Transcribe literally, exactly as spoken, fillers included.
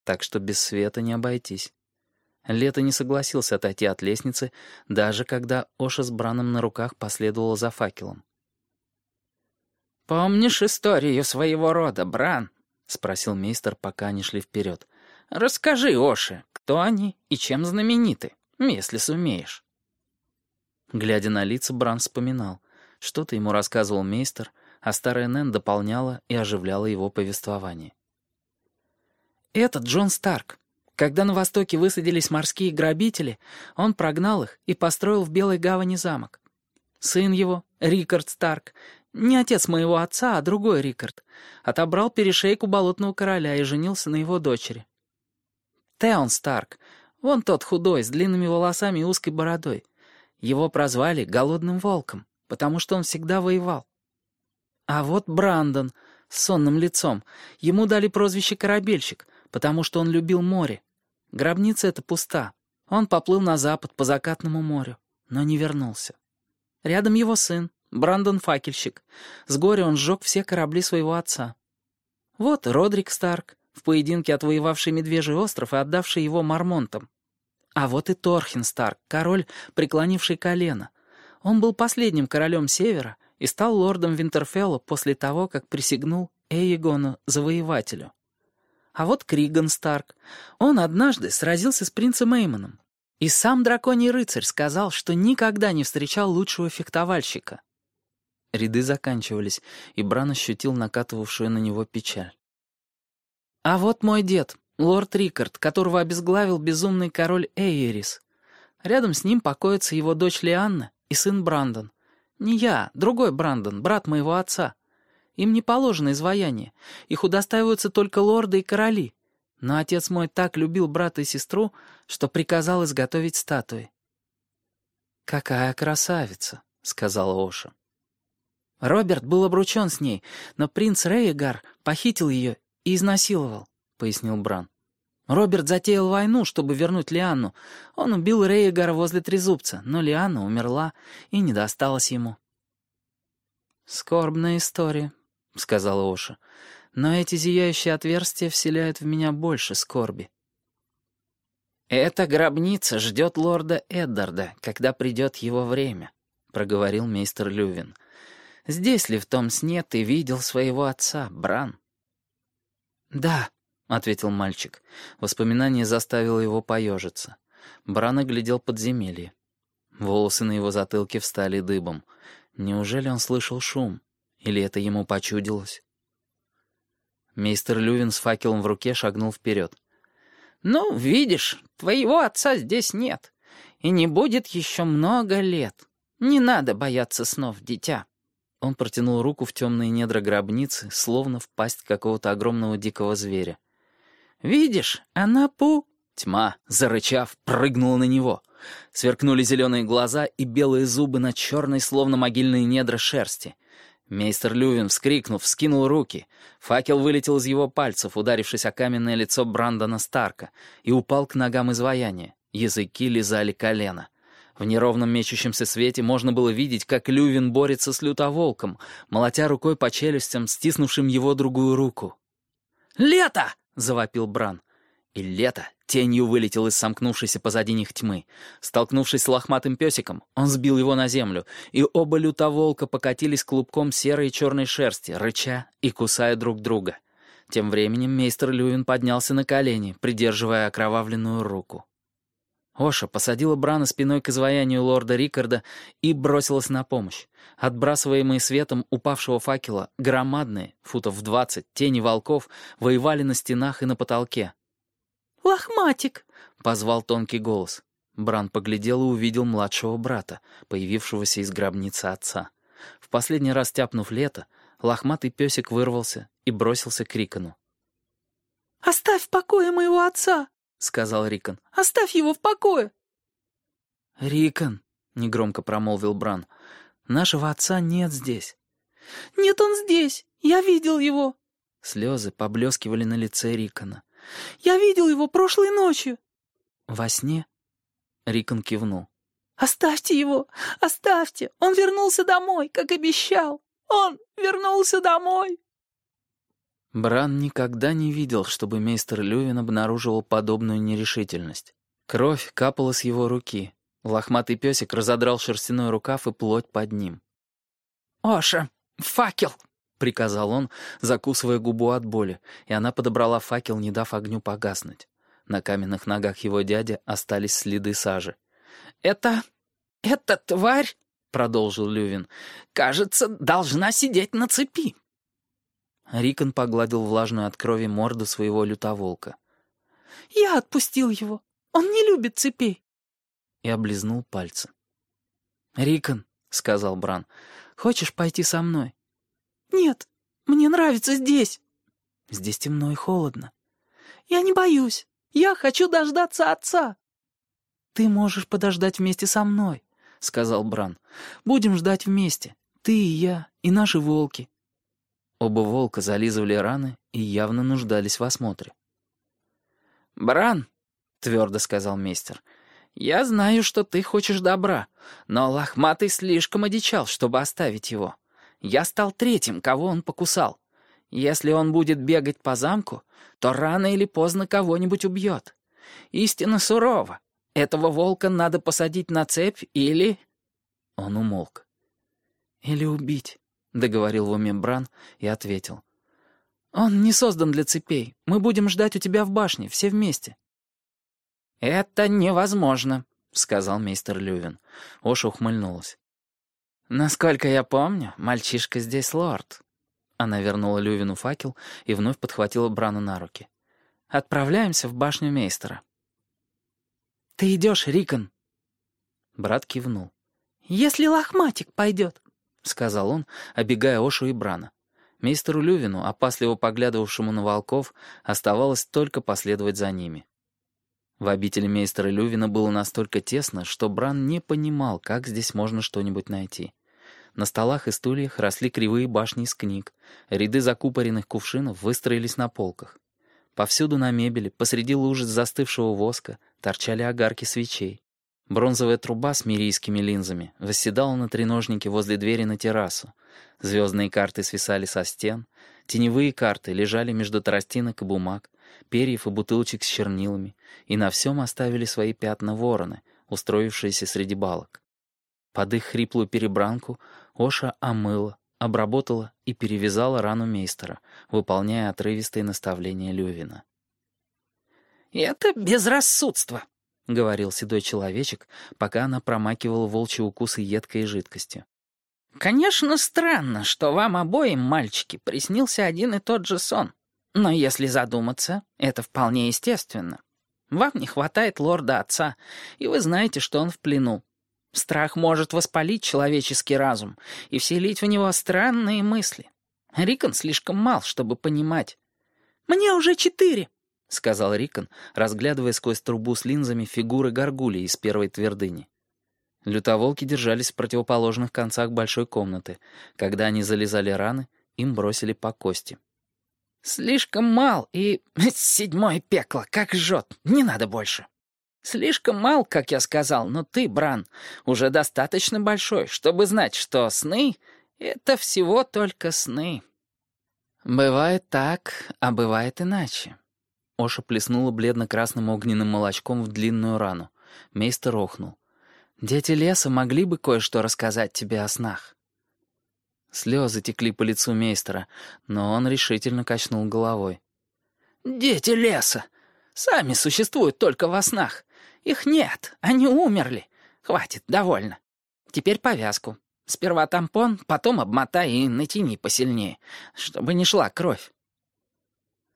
так что без света не обойтись. Лето не согласился отойти от лестницы, даже когда Оша с Браном на руках последовала за факелом. «Помнишь историю своего рода, Бран?» — спросил мейстер, пока они шли вперед. «Расскажи, Оше, кто они и чем знамениты, если сумеешь». Глядя на лица, Бран вспоминал. Что-то ему рассказывал мейстер, а старая Нэн дополняла и оживляла его повествование. «Этот Джон Старк. Когда на востоке высадились морские грабители, он прогнал их и построил в Белой гавани замок. Сын его, Рикард Старк, не отец моего отца, а другой Рикард, отобрал перешейку болотного короля и женился на его дочери. Теон Старк, вон тот худой, с длинными волосами и узкой бородой. Его прозвали Голодным Волком, потому что он всегда воевал. А вот Брандон с сонным лицом. Ему дали прозвище Корабельщик, потому что он любил море. Гробница эта пуста. Он поплыл на запад по закатному морю, но не вернулся. Рядом его сын, Брандон Факельщик. С горя он сжег все корабли своего отца. Вот Родрик Старк, в поединке отвоевавший Медвежий остров и отдавший его мормонтам. А вот и Торхин Старк, король, преклонивший колено. Он был последним королем Севера и стал лордом Винтерфелла после того, как присягнул Эйгону Завоевателю. А вот Криган Старк. Он однажды сразился с принцем Эймоном. И сам драконий рыцарь сказал, что никогда не встречал лучшего фехтовальщика. Ряды заканчивались, и Бран ощутил накатывавшую на него печаль. А вот мой дед, лорд Рикард, которого обезглавил безумный король Эйерис. Рядом с ним покоятся его дочь Лианна и сын Брандон. Не я, другой Брандон, брат моего отца. Им не положено изваяние, их удостаиваются только лорды и короли. Но отец мой так любил брата и сестру, что приказал изготовить статуи. «Какая красавица», — сказала Оша. «Роберт был обручен с ней, но принц Рейгар похитил ее и изнасиловал», — пояснил Бран. «Роберт затеял войну, чтобы вернуть Лианну. Он убил Рейгара возле Трезубца, но Лианна умерла и не досталась ему». «Скорбная история», — сказала Оша. «Но эти зияющие отверстия вселяют в меня больше скорби». «Эта гробница ждет лорда Эддарда, когда придет его время», — проговорил мейстер Лювин. «Здесь ли в том сне ты видел своего отца, Бран?» «Да», — ответил мальчик. Воспоминание заставило его поежиться. Бран оглядел подземелье. Волосы на его затылке встали дыбом. Неужели он слышал шум? Или это ему почудилось? Мейстер Лювин с факелом в руке шагнул вперед. «Ну, видишь, твоего отца здесь нет. И не будет еще много лет. Не надо бояться снов, дитя». Он протянул руку в темные недра гробницы, словно в пасть какого-то огромного дикого зверя. «Видишь, она пу...» Тьма, зарычав, прыгнула на него. Сверкнули зеленые глаза и белые зубы на черной, словно могильные недра шерсти. Мейстер Лювин, вскрикнув, вскинул руки. Факел вылетел из его пальцев, ударившись о каменное лицо Брандона Старка, и упал к ногам изваяния. Языки лизали колено. В неровном мечущемся свете можно было видеть, как Лювин борется с лютоволком, молотя рукой по челюстям, стиснувшим его другую руку. «Лето!» — завопил Бран. И Лето тенью вылетел из сомкнувшейся позади них тьмы. Столкнувшись с лохматым песиком, он сбил его на землю, и оба лютоволка покатились клубком серой и черной шерсти, рыча и кусая друг друга. Тем временем мейстер Лювин поднялся на колени, придерживая окровавленную руку. Оша посадила Брана спиной к изваянию лорда Рикарда и бросилась на помощь. Отбрасываемые светом упавшего факела, громадные, футов в двадцать, тени волков воевали на стенах и на потолке. «Лохматик!» — позвал тонкий голос. Бран поглядел и увидел младшего брата, появившегося из гробницы отца. В последний раз тяпнув Лето, лохматый песик вырвался и бросился к Рикону. «Оставь в покое моего отца!» — сказал Рикон. «Оставь его в покое!» «Рикон!» — негромко промолвил Бран. «Нашего отца нет здесь». «Нет, он здесь! Я видел его!» Слезы поблескивали на лице Рикона. «Я видел его прошлой ночью!» «Во сне?» Рикон кивнул. «Оставьте его! Оставьте! Он вернулся домой, как обещал! Он вернулся домой!» Бран никогда не видел, чтобы мейстер Лювин обнаруживал подобную нерешительность. Кровь капала с его руки. Лохматый песик разодрал шерстяной рукав и плоть под ним. «Оша, факел!» — приказал он, закусывая губу от боли, и она подобрала факел, не дав огню погаснуть. На каменных ногах его дяди остались следы сажи. «Это... эта тварь, — продолжил Лювин, — кажется, должна сидеть на цепи». Рикон погладил влажную от крови морду своего лютоволка. «Я отпустил его. Он не любит цепей». И облизнул пальцы. «Рикон, — сказал Бран, — хочешь пойти со мной?» «Нет, мне нравится здесь». «Здесь темно и холодно». «Я не боюсь. Я хочу дождаться отца». «Ты можешь подождать вместе со мной», — сказал Бран. «Будем ждать вместе. Ты и я, и наши волки». Оба волка зализывали раны и явно нуждались в осмотре. «Бран», — твердо сказал мейстер, — «я знаю, что ты хочешь добра, но лохматый слишком одичал, чтобы оставить его. Я стал третьим, кого он покусал. Если он будет бегать по замку, то рано или поздно кого-нибудь убьет. Истина сурова. Этого волка надо посадить на цепь или...» Он умолк. «Или убить», — договорил в уме Бран и ответил. «Он не создан для цепей. Мы будем ждать у тебя в башне, все вместе». «Это невозможно», — сказал мейстер Лювин. Оша ухмыльнулась. «Насколько я помню, мальчишка здесь лорд». Она вернула Лювину факел и вновь подхватила Брана на руки. «Отправляемся в башню мейстера». «Ты идешь, Рикон?» Брат кивнул. «Если лохматик пойдет», — сказал он, обегая Ошу и Брана. Мейстеру Лювину, опасливо поглядывавшему на волков, оставалось только последовать за ними. В обители мейстера Лювина было настолько тесно, что Бран не понимал, как здесь можно что-нибудь найти. На столах и стульях росли кривые башни из книг, ряды закупоренных кувшинов выстроились на полках. Повсюду на мебели, посреди лужиц застывшего воска, торчали огарки свечей. Бронзовая труба с мирийскими линзами восседала на треножнике возле двери на террасу. Звездные карты свисали со стен, теневые карты лежали между тростинок и бумаг, перьев и бутылочек с чернилами, и на всем оставили свои пятна вороны, устроившиеся среди балок. Под их хриплую перебранку Оша омыла, обработала и перевязала рану мейстера, выполняя отрывистые наставления Лювина. «Это безрассудство», — говорил седой человечек, пока она промакивала волчьи укусы едкой жидкостью. «Конечно, странно, что вам обоим, мальчики, приснился один и тот же сон. Но если задуматься, это вполне естественно. Вам не хватает лорда-отца, и вы знаете, что он в плену. Страх может воспалить человеческий разум и вселить в него странные мысли. Рикон слишком мал, чтобы понимать». «Мне уже четыре», — сказал Рикон, разглядывая сквозь трубу с линзами фигуры горгулей из первой твердыни. Лютоволки держались в противоположных концах большой комнаты. Когда они залезали раны, им бросили по кости. «Слишком мал и... седьмое пекло, как жжет, не надо больше. Слишком мал, как я сказал, но ты, Бран, уже достаточно большой, чтобы знать, что сны — это всего только сны». «Бывает так, а бывает иначе». Оша плеснула бледно-красным огненным молочком в длинную рану. Мейстер охнул. «Дети леса могли бы кое-что рассказать тебе о снах». Слезы текли по лицу мейстера, но он решительно качнул головой. «Дети леса! Сами существуют только во снах. Их нет, они умерли. Хватит, довольно. Теперь повязку. Сперва тампон, потом обмотай и натяни посильнее, чтобы не шла кровь.